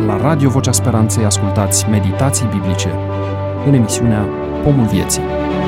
La Radio Vocea Speranței ascultați meditații biblice în emisiunea Pomul Vieții.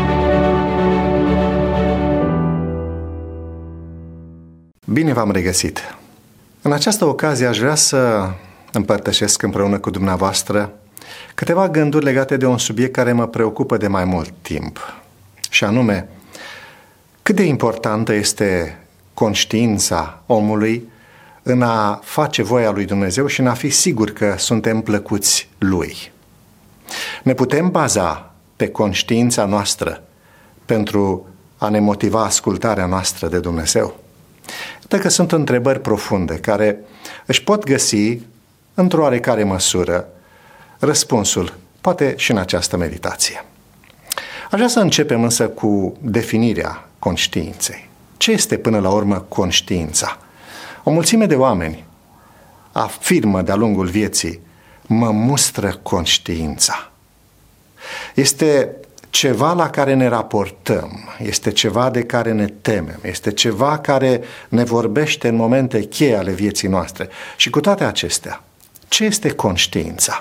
Bine v-am regăsit! În această ocazie aș vrea să împărtășesc împreună cu dumneavoastră câteva gânduri legate de un subiect care mă preocupă de mai mult timp, și anume, cât de importantă este conștiința omului în a face voia lui Dumnezeu și în a fi sigur că suntem plăcuți Lui. Ne putem baza pe conștiința noastră pentru a ne motiva ascultarea noastră de Dumnezeu? Dacă sunt întrebări profunde care își pot găsi, într-o oarecare măsură, răspunsul, poate și în această meditație. Aș vrea să începem însă cu definirea conștiinței. Ce este până la urmă conștiința? O mulțime de oameni afirmă de-a lungul vieții: mă mustră conștiința. Este ceva la care ne raportăm, este ceva de care ne temem, este ceva care ne vorbește în momente cheie ale vieții noastre. Și cu toate acestea, ce este conștiința?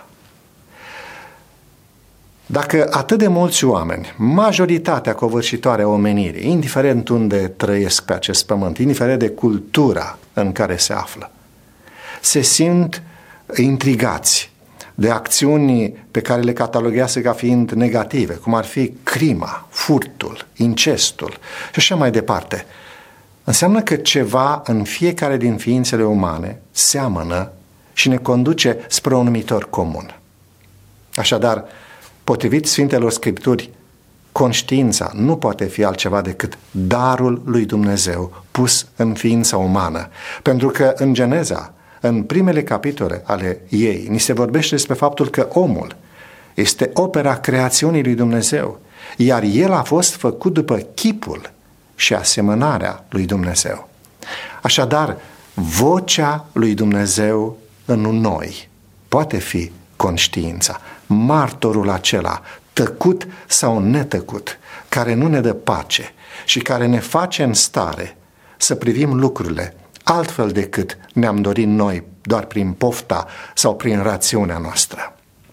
Dacă atât de mulți oameni, majoritatea covârșitoare a omenirii, indiferent unde trăiesc pe acest pământ, indiferent de cultura în care se află, se simt intrigați de acțiuni pe care le cataloguează ca fiind negative, cum ar fi crima, furtul, incestul și așa mai departe, înseamnă că ceva în fiecare din ființele umane seamănă și ne conduce spre un numitor comun. Așadar, potrivit Sfintelor Scripturi, conștiința nu poate fi altceva decât darul lui Dumnezeu pus în ființa umană. Pentru că în Geneza, în primele capitole ale ei, ni se vorbește despre faptul că omul este opera creațiunii lui Dumnezeu, iar el a fost făcut după chipul și asemănarea lui Dumnezeu. Așadar, vocea lui Dumnezeu în noi poate fi conștiința, martorul acela, tăcut sau netăcut, care nu ne dă pace și care ne face în stare să privim lucrurile altfel decât ne-am dorit noi, doar prin pofta sau prin rațiunea noastră.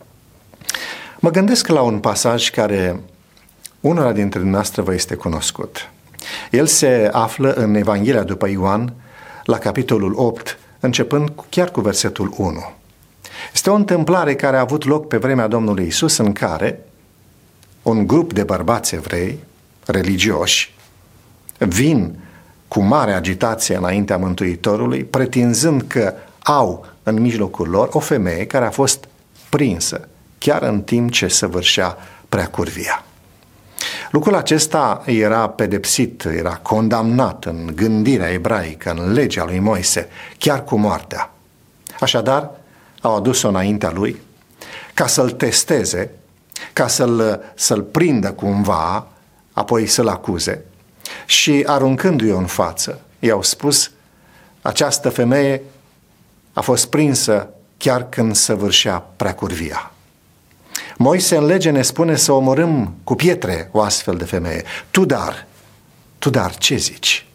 Mă gândesc la un pasaj care unora dintre noastre vă este cunoscut. El se află în Evanghelia după Ioan, la capitolul 8, începând chiar cu versetul 1. Este o întâmplare care a avut loc pe vremea Domnului Iisus, în care un grup de bărbați evrei, religioși, vin cu mare agitație înaintea Mântuitorului, pretinzând că au în mijlocul lor o femeie care a fost prinsă chiar în timp ce săvârșea preacurvia. Lucrul acesta era pedepsit, era condamnat în gândirea ebraică, în legea lui Moise, chiar cu moartea. Așadar, au adus-o înaintea lui ca să-l testeze, ca să-l prindă cumva, apoi să-l acuze. Și aruncându-i în față, i-au spus: această femeie a fost prinsă chiar când săvârșea preacurvia. Moise în lege ne spune să omorâm cu pietre o astfel de femeie. Tu dar, ce zici?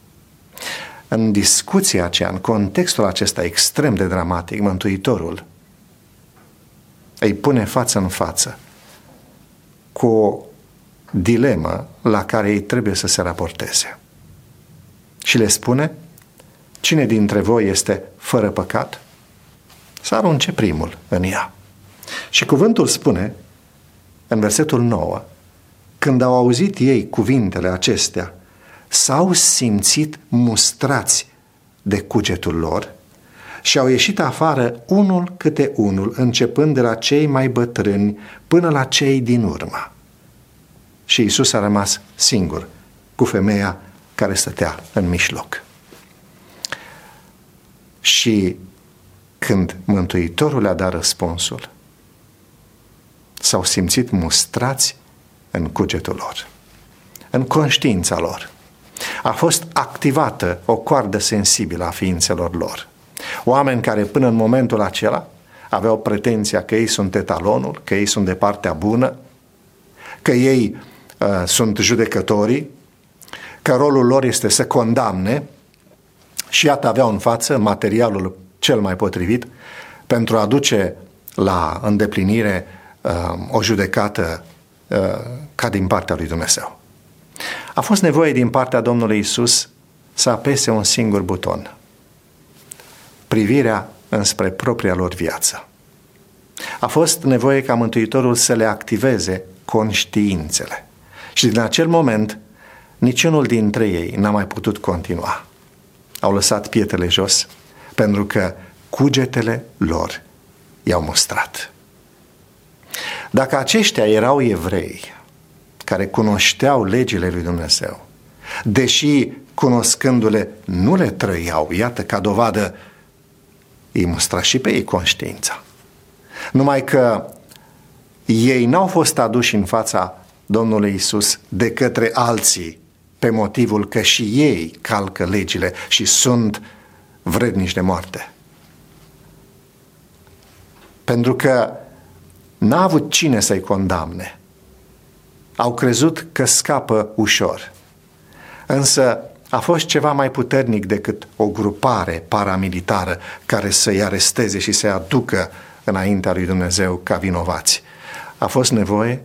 În discuția aceea, în contextul acesta extrem de dramatic, Mântuitorul îi pune față în față cu o dilemă la care ei trebuie să se raporteze. Și le spune: cine dintre voi este fără păcat, să arunce primul în ea. Și cuvântul spune, în versetul 9, când au auzit ei cuvintele acestea, s-au simțit mustrați de cugetul lor și au ieșit afară unul câte unul, începând de la cei mai bătrâni până la cei din urmă. Și Iisus a rămas singur cu femeia care stătea în mijloc. Și când Mântuitorul le-a dat răspunsul, s-au simțit mustrați în cugetul lor, în conștiința lor. A fost activată o coardă sensibilă a ființelor lor. Oameni care până în momentul acela aveau pretenția că ei sunt etalonul, că ei sunt de partea bună, că ei sunt judecătorii, că rolul lor este să condamne, și iată aveau în față materialul cel mai potrivit pentru a duce la îndeplinire o judecată ca din partea lui Dumnezeu. A fost nevoie din partea Domnului Iisus să apese un singur buton: privirea înspre propria lor viață. A fost nevoie ca Mântuitorul să le activeze conștiințele. Și din acel moment, niciunul dintre ei n-a mai putut continua. Au lăsat pietrele jos, pentru că cugetele lor i-au mustrat. Dacă aceștia erau evrei care cunoșteau legile lui Dumnezeu, deși cunoscându-le nu le trăiau, iată, ca dovadă, îi mustra și pe ei conștiința. Numai că ei n-au fost aduși în fața Domnului Iisus de către alții pe motivul că și ei calcă legile și sunt vrednici de moarte. Pentru că n-a avut cine să-i condamne. Au crezut că scapă ușor. Însă a fost ceva mai puternic decât o grupare paramilitară care să-i aresteze și să-i aducă înaintea lui Dumnezeu ca vinovați. A fost nevoie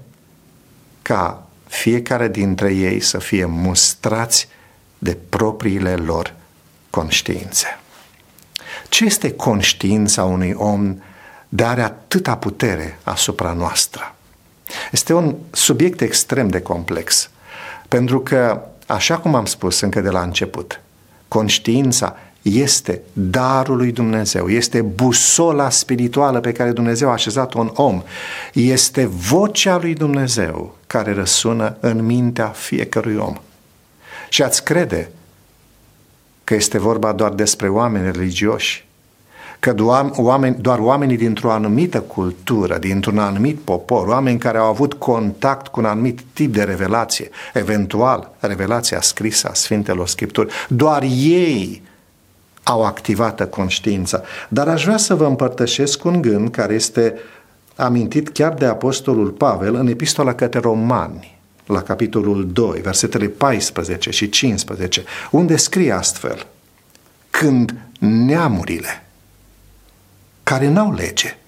ca fiecare dintre ei să fie mustrați de propriile lor conștiințe. Ce este conștiința unui om de are atâta putere asupra noastră? Este un subiect extrem de complex, pentru că, așa cum am spus încă de la început, conștiința este darul lui Dumnezeu, este busola spirituală pe care Dumnezeu a așezat-o în om, este vocea lui Dumnezeu care răsună în mintea fiecărui om. Și ați crede că este vorba doar despre oameni religioși, că doar oamenii dintr-o anumită cultură, dintr-un anumit popor, oameni care au avut contact cu un anumit tip de revelație, eventual revelația scrisă a Sfintelor Scripturi, doar ei au activată conștiința. Dar aș vrea să vă împărtășesc un gând care este amintit chiar de Apostolul Pavel în Epistola către Romani, la capitolul 2, versetele 14 și 15, unde scrie astfel: când neamurile care n-au lege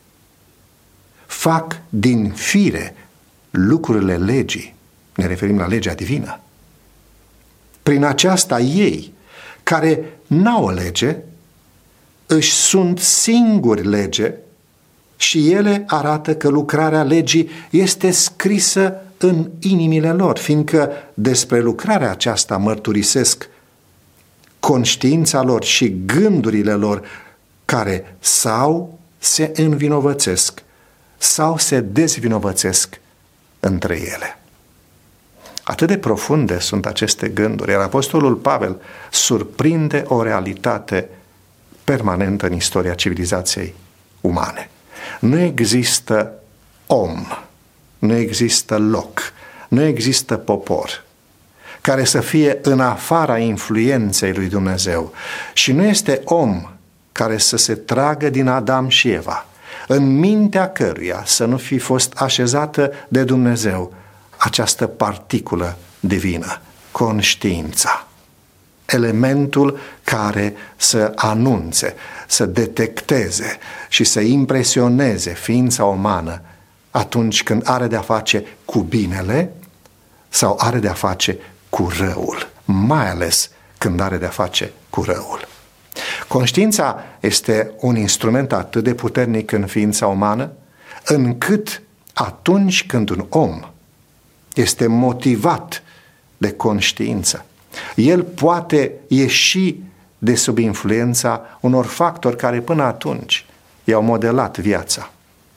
fac din fire lucrurile legii, ne referim la legea divină, prin aceasta ei, care n-au o lege, își sunt singuri lege și ele arată că lucrarea legii este scrisă în inimile lor, fiindcă despre lucrarea aceasta mărturisesc conștiința lor și gândurile lor, care sau se învinovățesc sau se dezvinovățesc între ele. Atât de profunde sunt aceste gânduri, iar Apostolul Pavel surprinde o realitate permanentă în istoria civilizației umane. Nu există om, nu există loc, nu există popor care să fie în afara influenței lui Dumnezeu și nu este om care să se tragă din Adam și Eva, în mintea căruia să nu fi fost așezată de Dumnezeu această particulă divină, conștiința, elementul care să anunțe, să detecteze și să impresioneze ființa umană atunci când are de-a face cu binele sau are de-a face cu răul, mai ales când are de-a face cu răul. Conștiința este un instrument atât de puternic în ființa umană, încât atunci când un om este motivat de conștiință, el poate ieși de sub influența unor factori care până atunci i-au modelat viața.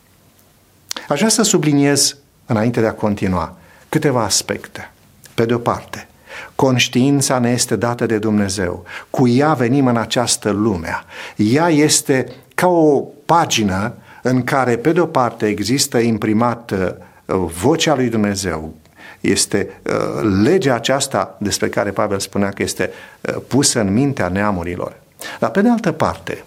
Aș vrea să subliniez, înainte de a continua, câteva aspecte. Pe de o parte, conștiința ne este dată de Dumnezeu. Cu ea venim în această lume. Ea este ca o pagină în care, pe de o parte, există imprimată vocea lui Dumnezeu. Este legea aceasta despre care Pavel spunea că este pusă în mintea neamurilor. Dar, pe de altă parte,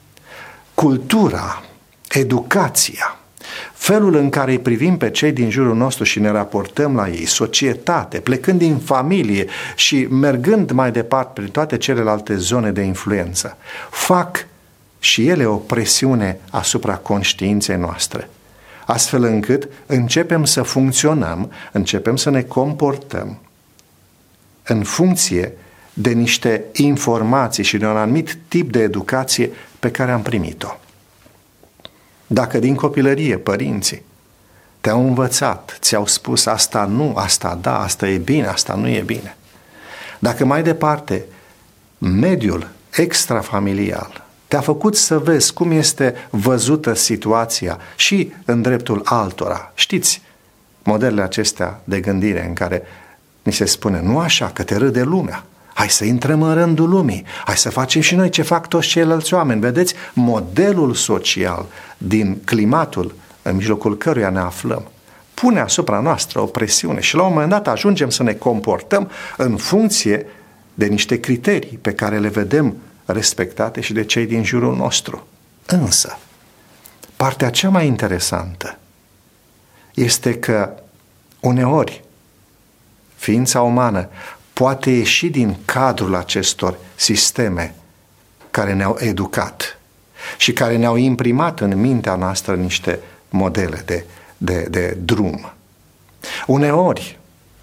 cultura, educația, felul în care îi privim pe cei din jurul nostru și ne raportăm la ei, societate, plecând din familie și mergând mai departe prin toate celelalte zone de influență, fac și ele o presiune asupra conștiinței noastre, astfel încât începem să funcționăm, începem să ne comportăm în funcție de niște informații și de un anumit tip de educație pe care am primit-o. Dacă din copilărie părinții te-au învățat, ți-au spus asta nu, asta da, asta e bine, asta nu e bine. Dacă mai departe mediul extrafamilial te-a făcut să vezi cum este văzută situația și în dreptul altora. Știți, modelele acestea de gândire în care ni se spune, nu așa, că te râde lumea. Hai să intrăm în rândul lumii, hai să facem și noi ce fac toți ceilalți oameni. Vedeți, modelul social din climatul în mijlocul căruia ne aflăm pune asupra noastră o presiune și la un moment dat ajungem să ne comportăm în funcție de niște criterii pe care le vedem respectate și de cei din jurul nostru. Însă, partea cea mai interesantă este că uneori ființa umană poate ieși din cadrul acestor sisteme care ne-au educat și care ne-au imprimat în mintea noastră niște modele de drum. Uneori,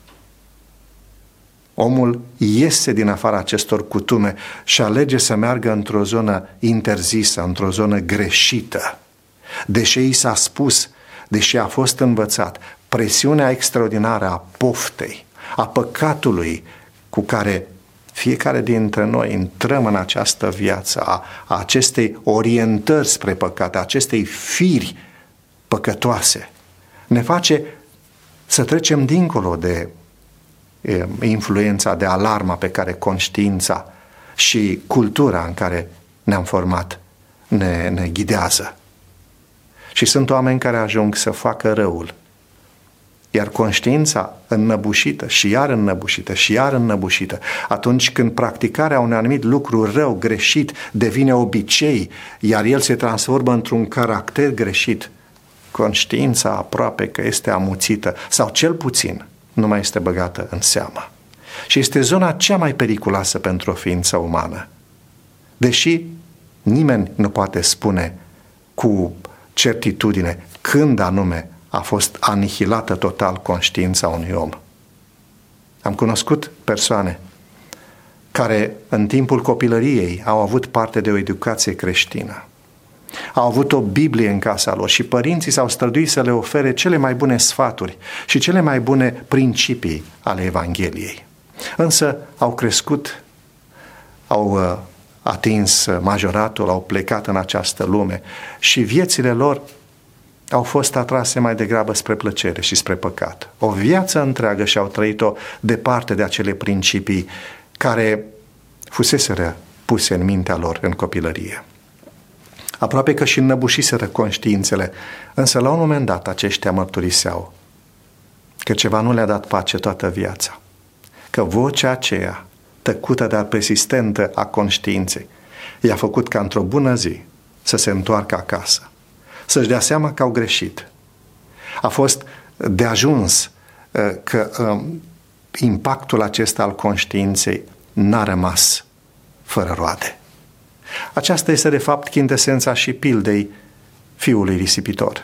omul iese din afara acestor cutume și alege să meargă într-o zonă interzisă, într-o zonă greșită. Deși i s-a spus, deși a fost învățat, presiunea extraordinară a poftei, a păcatului cu care fiecare dintre noi intrăm în această viață, a acestei orientări spre păcate, a acestei firi păcătoase, ne face să trecem dincolo de influența, de alarma pe care conștiința și cultura în care ne-am format ne ghidează. Și sunt oameni care ajung să facă răul, iar conștiința înnăbușită și iar înnăbușită și iar înnăbușită, atunci când practicarea unui anumit lucru rău, greșit, devine obicei, iar el se transformă într-un caracter greșit, conștiința aproape că este amuțită sau cel puțin nu mai este băgată în seamă. Și este zona cea mai periculoasă pentru o ființă umană. Deși nimeni nu poate spune cu certitudine când anume a fost anihilată total conștiința unui om. Am cunoscut persoane care în timpul copilăriei au avut parte de o educație creștină. Au avut o Biblie în casa lor și părinții s-au străduit să le ofere cele mai bune sfaturi și cele mai bune principii ale Evangheliei. Însă au crescut, au atins majoratul, au plecat în această lume și viețile lor au fost atrase mai degrabă spre plăcere și spre păcat. O viață întreagă și-au trăit-o departe de acele principii care fuseseră puse în mintea lor în copilărie. Aproape că și înnăbușiseră conștiințele, însă la un moment dat aceștia mărturiseau că ceva nu le-a dat pace toată viața, că vocea aceea, tăcută, dar persistentă a conștiinței, i-a făcut ca într-o bună zi să se întoarcă acasă, să-și dea seama că au greșit. A fost de ajuns că impactul acesta al conștiinței n-a rămas fără roade. Aceasta este de fapt chintesența și pildei fiului risipitor,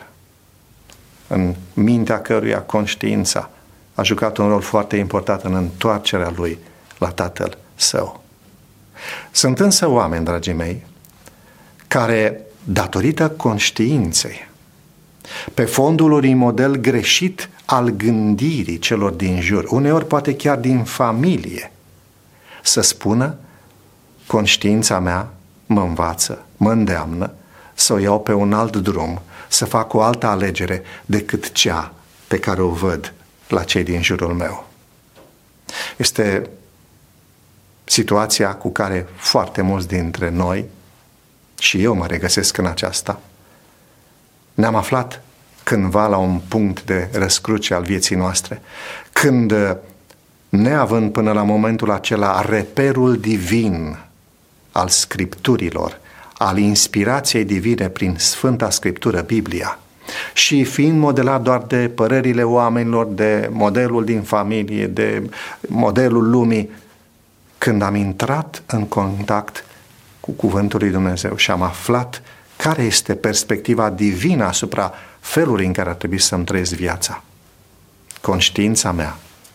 în mintea căruia conștiința a jucat un rol foarte important în întoarcerea lui la tatăl său. Sunt însă oameni, dragii mei, care, datorită conștiinței, pe fondul unui model greșit al gândirii celor din jur, uneori poate chiar din familie, să spună: conștiința mea mă învață, mă îndeamnă să o iau pe un alt drum, să fac o altă alegere decât cea pe care o văd la cei din jurul meu. Este situația cu care foarte mulți dintre noi, și eu mă regăsesc în aceasta, ne-am aflat cândva la un punct de răscruce al vieții noastre, când, neavând până la momentul acela reperul divin al Scripturilor, al inspirației divine prin Sfânta Scriptură, Biblia, și fiind modelat doar de părerile oamenilor, de modelul din familie, de modelul lumii, când am intrat în contact cu cuvântul lui Dumnezeu și am aflat care este perspectiva divină asupra felului în care ar trebui să-mi trăiesc viața. Conștiința mea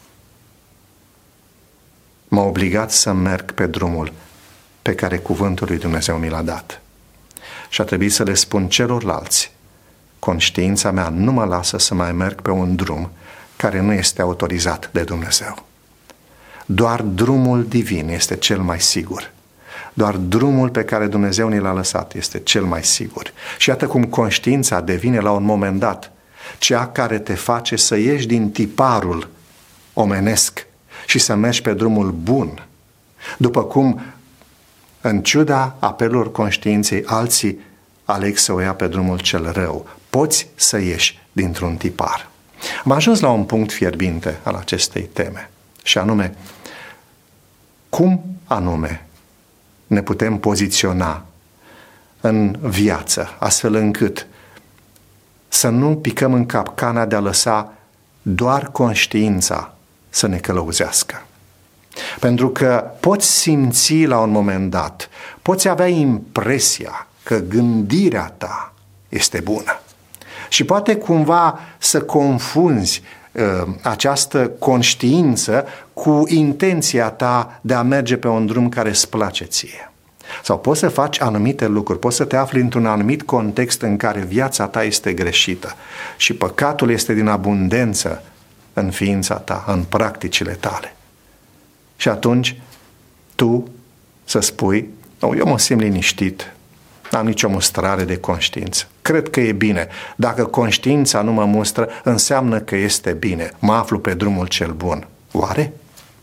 m-a obligat să merg pe drumul pe care cuvântul lui Dumnezeu mi l-a dat. Și a trebuit să le spun celorlalți: conștiința mea nu mă lasă să mai merg pe un drum care nu este autorizat de Dumnezeu. Doar drumul divin este cel mai sigur. Doar drumul pe care Dumnezeu ni l-a lăsat este cel mai sigur. Și iată cum conștiința devine la un moment dat cea care te face să ieși din tiparul omenesc și să mergi pe drumul bun. După cum, în ciuda apelor conștiinței, alții aleg să o ia pe drumul cel rău. Poți să ieși dintr-un tipar. Am ajuns la un punct fierbinte al acestei teme, și anume, cum anume ne putem poziționa în viață, astfel încât să nu picăm în capcana de a lăsa doar conștiința să ne călăuzească. Pentru că poți simți la un moment dat, poți avea impresia că gândirea ta este bună. Și poate cumva să confunzi această conștiință cu intenția ta de a merge pe un drum care îți place ție. Sau poți să faci anumite lucruri, poți să te afli într-un anumit context în care viața ta este greșită și păcatul este din abundență în ființa ta, în practicile tale. Și atunci tu să spui: eu mă simt liniștit, n-am nicio mustrare de conștiință. Cred că e bine. Dacă conștiința nu mă mustră, înseamnă că este bine. Mă aflu pe drumul cel bun. Oare?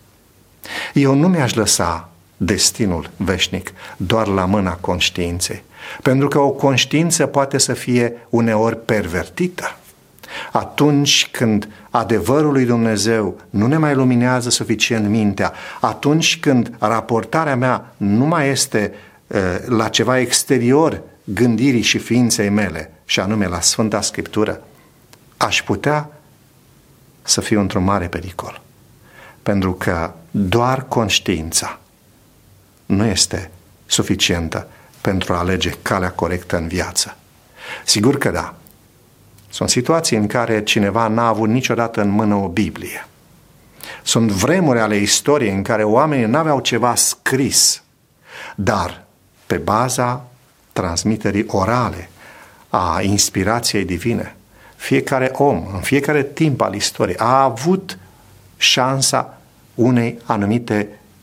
Eu nu mi-aș lăsa destinul veșnic doar la mâna conștiinței. Pentru că o conștiință poate să fie uneori pervertită. Atunci când adevărul lui Dumnezeu nu ne mai luminează suficient mintea, atunci când raportarea mea nu mai este la ceva exterior gândirii și ființei mele, și anume la Sfânta Scriptură, aș putea să fiu într-un mare pericol. Pentru că doar conștiința nu este suficientă pentru a alege calea corectă în viață. Sigur că da. Sunt situații în care cineva n-a avut niciodată în mână o Biblie. Sunt vremuri ale istoriei în care oamenii n-aveau ceva scris, dar pe baza transmiterii orale a inspirației divine, fiecare om, în fiecare timp al istoriei, a avut șansa unei anumite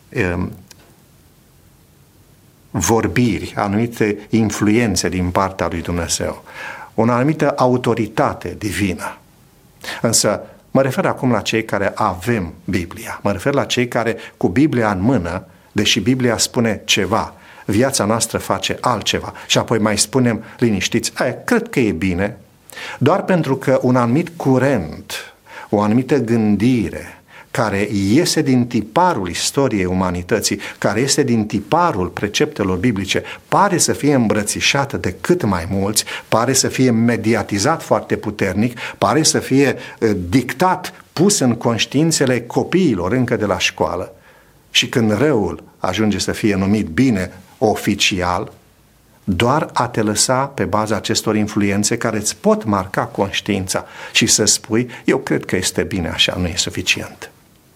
vorbiri, anumite influențe din partea lui Dumnezeu, o anumită autoritate divină. Însă mă refer acum la cei care avem Biblia, mă refer la cei care cu Biblia în mână, deși Biblia spune ceva, viața noastră face altceva și apoi mai spunem liniștiți: cred că e bine, doar pentru că un anumit curent, o anumită gândire care iese din tiparul istoriei umanității, care iese din tiparul preceptelor biblice, pare să fie îmbrățișată de cât mai mulți, pare să fie mediatizat foarte puternic, pare să fie dictat, pus în conștiințele copiilor încă de la școală. Și când răul ajunge să fie numit bine oficial, doar a te lăsa pe baza acestor influențe care îți pot marca conștiința și să spui: eu cred că este bine așa, nu e suficient.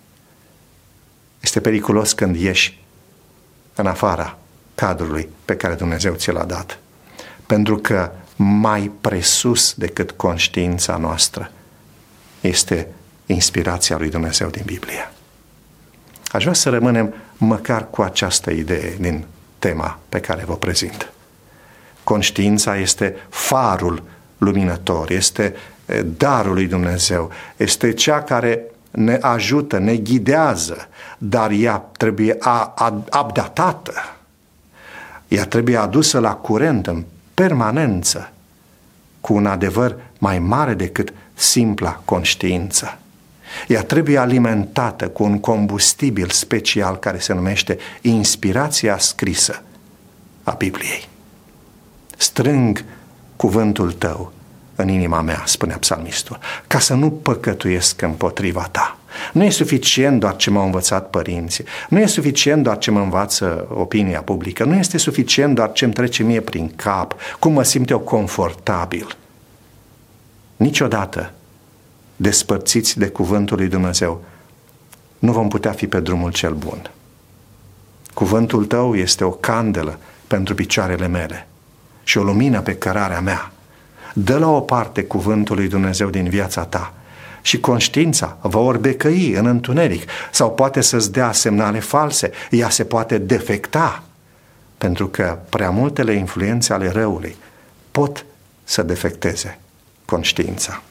Este periculos când ieși în afara cadrului pe care Dumnezeu ți l-a dat. Pentru că mai presus decât conștiința noastră este inspirația lui Dumnezeu din Biblie. Aș vrea să rămânem măcar cu această idee din tema pe care vă prezint. Conștiința este farul luminător, este darul lui Dumnezeu, este cea care ne ajută, ne ghidează, dar ea trebuie updatată, ea trebuie adusă la curent în permanență cu un adevăr mai mare decât simpla conștiință. Ea trebuie alimentată cu un combustibil special care se numește inspirația scrisă a Bibliei. Strâng cuvântul tău în inima mea, spunea psalmistul, ca să nu păcătuiesc împotriva ta. Nu e suficient doar ce m-au învățat părinții. Nu e suficient doar ce mă învață opinia publică. Nu este suficient doar ce îmi trece mie prin cap, cum mă simt eu confortabil. Niciodată, despărțiți de cuvântul lui Dumnezeu, nu vom putea fi pe drumul cel bun. Cuvântul tău este o candelă pentru picioarele mele și o lumină pe cărarea mea. Dă la o parte cuvântul lui Dumnezeu din viața ta și conștiința va orbecăi în întuneric sau poate să-ți dea semnale false. Ea se poate defecta pentru că prea multele influențe ale răului pot să defecteze conștiința.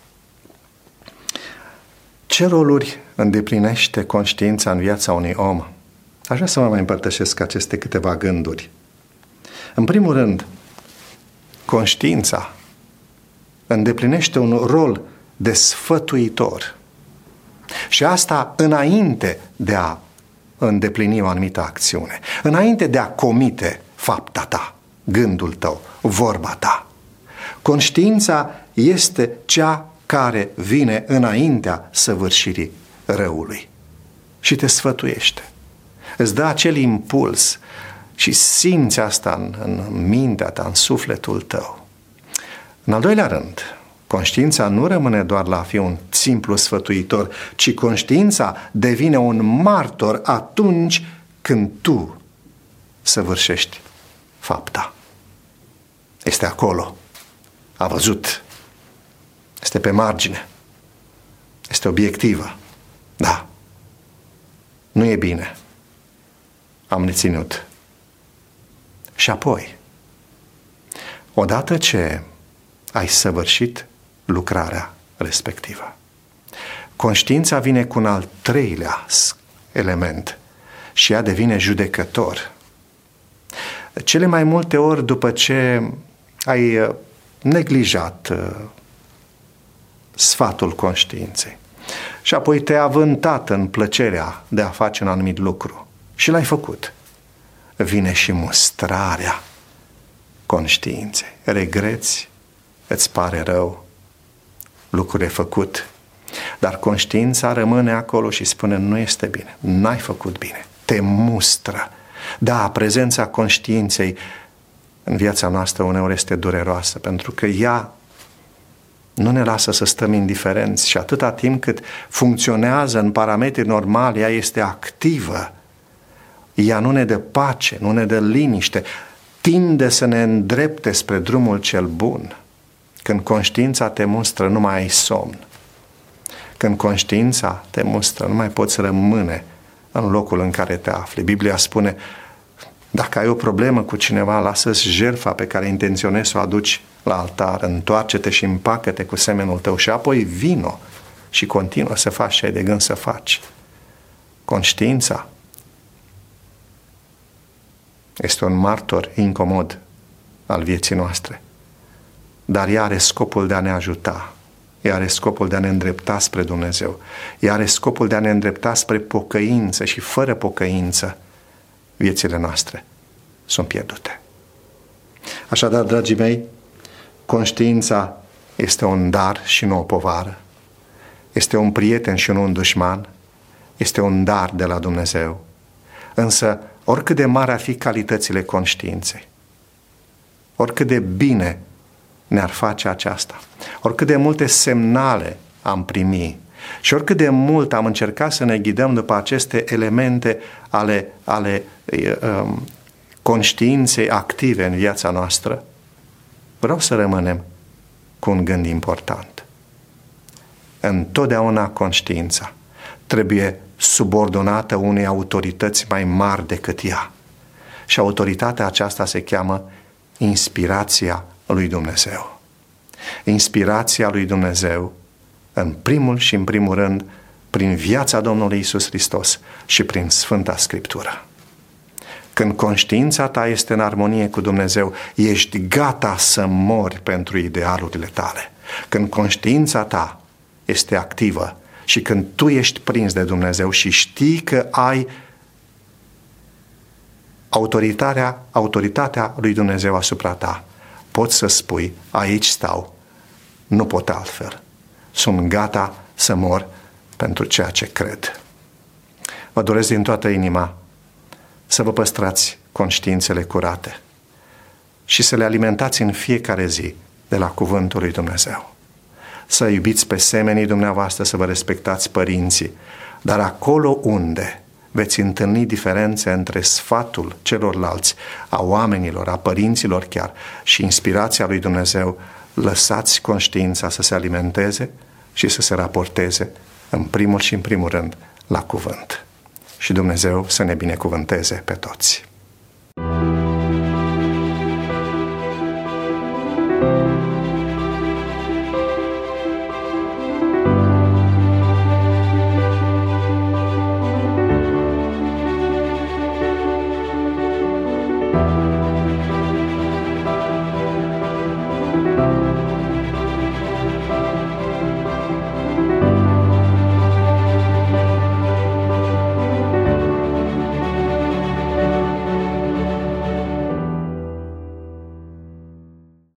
Ce roluri îndeplinește conștiința în viața unui om? Aș vrea să vă mai împărtășesc aceste câteva gânduri. În primul rând, conștiința îndeplinește un rol de sfătuitor. Și asta înainte de a îndeplini o anumită acțiune, înainte de a comite fapta ta, gândul tău, vorba ta. Conștiința este cea care vine înaintea săvârșirii răului și te sfătuiește. Îți dă acel impuls și simți asta în mintea ta, în sufletul tău. În al doilea rând, conștiința nu rămâne doar la a fi un simplu sfătuitor, ci conștiința devine un martor atunci când tu săvârșești fapta. Este acolo, a văzut, este pe margine, este obiectivă. Da, nu e bine, am neținut. Și apoi, odată ce ai săvârșit lucrarea respectivă, conștiința vine cu un al treilea element și ea devine judecător. Cele mai multe ori după ce ai neglijat sfatul conștiinței și apoi te-ai avântat în plăcerea de a face un anumit lucru și l-ai făcut, vine și mustrarea conștiinței. Regreți, îți pare rău, lucrul e făcut, dar conștiința rămâne acolo și spune nu este bine, n-ai făcut bine, te mustră. Da, prezența conștiinței în viața noastră uneori este dureroasă, pentru că ea nu ne lasă să stăm indiferenți și atâta timp cât funcționează în parametri normali, ea este activă. Ea nu ne dă pace, nu ne dă liniște, tinde să ne îndrepte spre drumul cel bun. Când conștiința te mustră, nu mai ai somn. Când conștiința te mustră, nu mai poți rămâne în locul în care te afli. Biblia spune, dacă ai o problemă cu cineva, lasă-ți jertfa pe care intenționezi să o aduci la altar, întoarce-te și împacă-te cu semenul tău și apoi vino și continuă să faci ce ai de gând să faci. Conștiința este un martor incomod al vieții noastre, dar ea are scopul de a ne ajuta, ea are scopul de a ne îndrepta spre Dumnezeu, ea are scopul de a ne îndrepta spre pocăință și fără pocăință viețile noastre sunt pierdute. Așadar, dragii mei, conștiința este un dar și nu o povară, este un prieten și nu un dușman, este un dar de la Dumnezeu. Însă, oricât de mari ar fi calitățile conștiinței, oricât de bine ne-ar face aceasta, oricât de multe semnale am primit și oricât de mult am încercat să ne ghidăm după aceste elemente ale conștiinței active în viața noastră, vreau să rămânem cu un gând important. Întotdeauna conștiința trebuie subordonată unei autorități mai mari decât ea. Și autoritatea aceasta se cheamă inspirația lui Dumnezeu. Inspirația lui Dumnezeu, în primul și în primul rând, prin viața Domnului Iisus Hristos și prin Sfânta Scriptură. Când conștiința ta este în armonie cu Dumnezeu, ești gata să mori pentru idealurile tale. Când conștiința ta este activă și când tu ești prins de Dumnezeu și știi că ai autoritatea lui Dumnezeu asupra ta, poți să spui, aici stau, nu pot altfel. Sunt gata să mor pentru ceea ce cred. Vă doresc din toată inima să vă păstrați conștiințele curate și să le alimentați în fiecare zi de la cuvântul lui Dumnezeu. Să iubiți pe semenii dumneavoastră, să vă respectați părinții, dar acolo unde veți întâlni diferențe între sfatul celorlalți, a oamenilor, a părinților chiar, și inspirația lui Dumnezeu, lăsați conștiința să se alimenteze și să se raporteze în primul și în primul rând la cuvânt. Și Dumnezeu să ne binecuvânteze pe toți.